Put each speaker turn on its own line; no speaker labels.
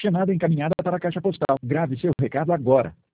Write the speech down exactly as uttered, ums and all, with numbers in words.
chamada encaminhada para a caixa postal. Grave seu recado agora.